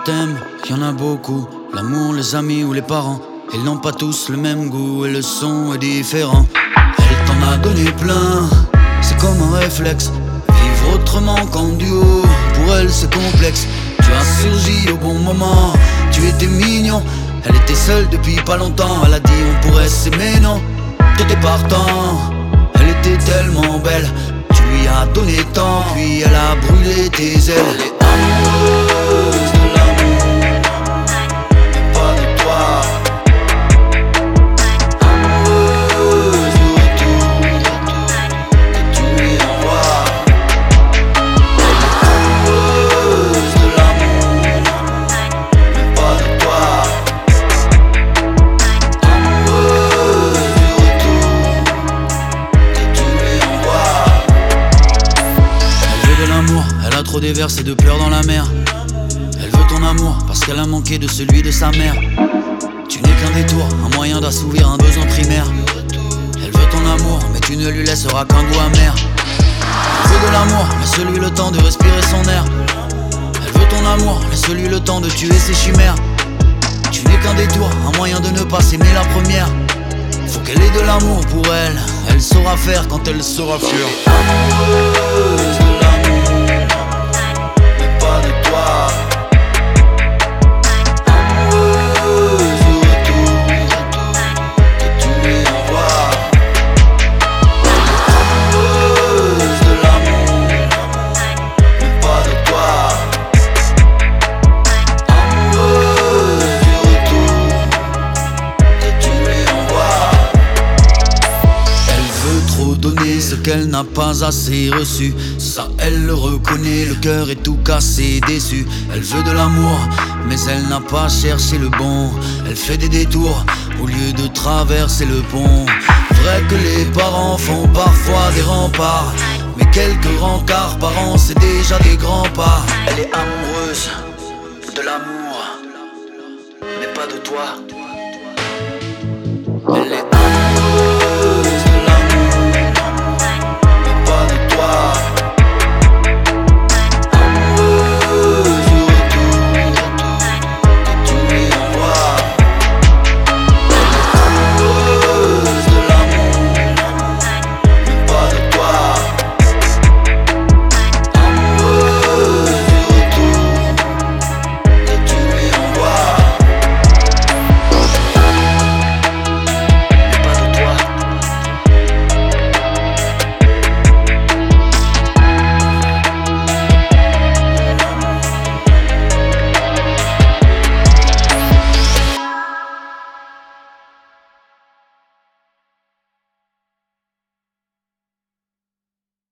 t'aime, y'en a beaucoup. L'amour, les amis ou les parents, ils n'ont pas tous le même goût et le son est différent. Elle t'en a donné plein, c'est comme un réflexe. Vivre autrement qu'en duo, pour elle c'est complexe. Tu as surgi au bon moment, tu étais mignon. Elle était seule depuis pas longtemps, elle a dit on pourrait s'aimer, non? T'étais partant, elle était tellement belle. Tu lui as donné tant, puis elle a brûlé tes ailes. Elle est amoureuse de l'amour, mais pas de toi. Amoureuse du retour que tu lui envoies. Elle est amoureuse de l'amour, mais pas de toi. Amoureuse du retour que tu lui envoies. Elle veut de l'amour, elle a trop déversé de pleurs dans la mer. Elle veut ton amour parce qu'elle a manqué de celui de sa mère. Tu n'es qu'un détour, un moyen d'assouvir un besoin primaire. Elle veut ton amour, mais tu ne lui laisseras qu'un goût amer. Elle veut de l'amour, laisse-lui le temps de respirer son air. Elle veut ton amour, laisse-lui le temps de tuer ses chimères. Tu n'es qu'un détour, un moyen de ne pas s'aimer la première. Faut qu'elle ait de l'amour pour elle, elle saura faire quand elle saura fuir. Amoureuse de l'amour, mais pas de toi. Amoureuse du retour que tu lui envoies. Amoureuse de l'amour, mais pas de toi. Amoureuse du retour que tu lui envoies. Elle veut trop donner ce qu'elle n'a pas assez reçu. Ça elle le reconnaît, le cœur est tout cassé, déçu. Elle veut de l'amour, mais elle n'a pas cherché le bon. Elle fait des détours au lieu de traverser le pont. Vrai que les parents font parfois des remparts, mais quelques rencarts par an c'est déjà des grands pas. Elle est amoureuse de l'amour, mais pas de toi.